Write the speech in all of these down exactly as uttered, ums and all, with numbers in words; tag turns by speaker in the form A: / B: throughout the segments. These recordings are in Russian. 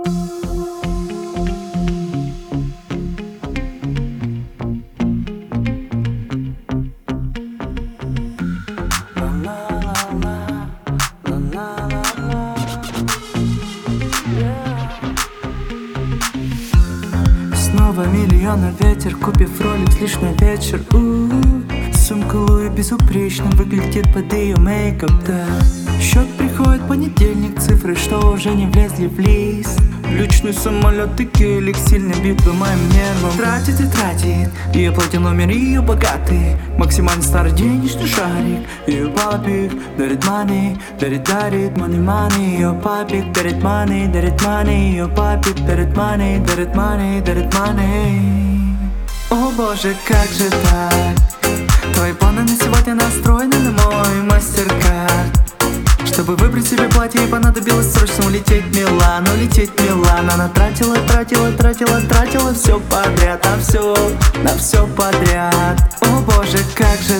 A: Снова миллиона ветер, купив роликс лишь на вечер. У-у-у. Сумка Луи безупречно выглядит под ее мейкап, да. Счет приходит понедельник, цифры, что уже не влезли в лист. Личный самолет и гелик сильно бьют по моим нервам. Тратит и тратит, ее платье номер, ее богатый, максимально старый денежный шарик. Ее папик дарит money, дарит, дарит money, money. Ее папик дарит money, дарит money. Ее папик дарит money, дарит money, дарит money. О боже, как же так? Твои планы на сегодня настроены на мой мастер-кард. Чтобы выбрать себе платье, ей понадобилось срочно улететь в Милан, улететь в Милан. Она тратила, тратила, тратила, тратила все подряд, на все, на все подряд. О боже, как же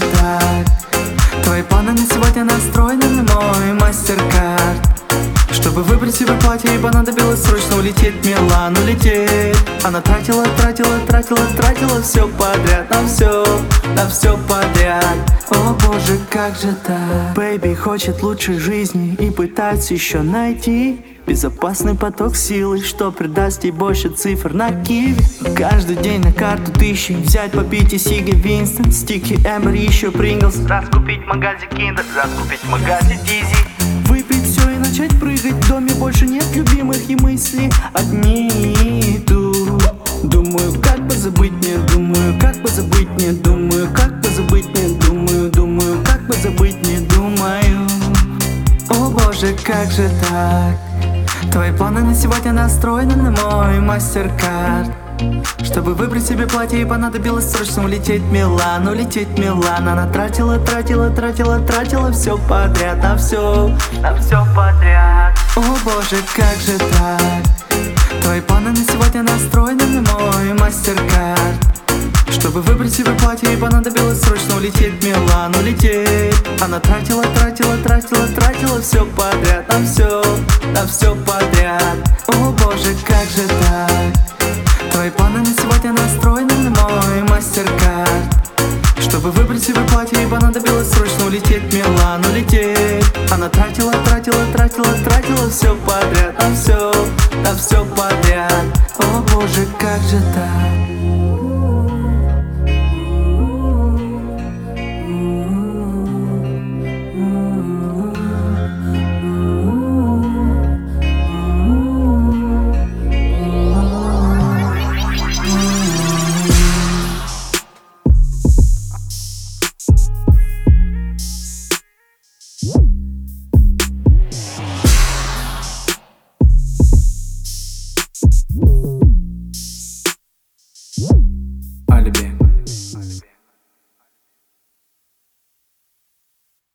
A: так? Твои планы на сегодня настроены на мой мастер-кард. Чтобы выбрать себе платье, ей понадобилось срочно улететь в Милан, улететь. Она тратила, тратила, тратила, тратила все подряд, на все, на все подряд. О боже, как же так? Бэйби хочет лучшей жизни и пытается еще найти безопасный поток силы, что придаст ей больше цифр на киви. Каждый день на карту тысячи, взять попить и сиги Винстон, стики Эмбер, еще Принглс, раз купить в магазе Киндер, раз купить в магазе Дизи. Выпить все и начать прыгать, в доме больше нет любимых, и мысли одни тут. Думаю, как бы забыть, не думаю, как бы забыть, не думаю, как бы забыть, не думаю, думаю, как бы забыть, не думаю. О боже, как же так? Твои планы на сегодня настроены на мой мастер-кард. Чтобы выбрать себе платье, ей понадобилось срочно улететь в Милан, улететь в Милан. Она тратила, тратила, тратила, тратила все подряд, на все, на все подряд. О боже, как же так? Твои планы на сегодня настроены на мой мастер-кард. Чтобы выбрать себе платье, ей понадобилось срочно улететь в Милан, улететь. Она тратила, тратила, тратила, тратила все подряд, на все, на все подряд. О боже, как же так? Твои планы на сегодня настроены на мой мастер-кард. Чтобы выбрать себе платье, ей понадобилось срочно улететь в Милан, улететь. Она тратила, тратила, тратила, тратила все подряд, на все, на все подряд. О боже, как же так?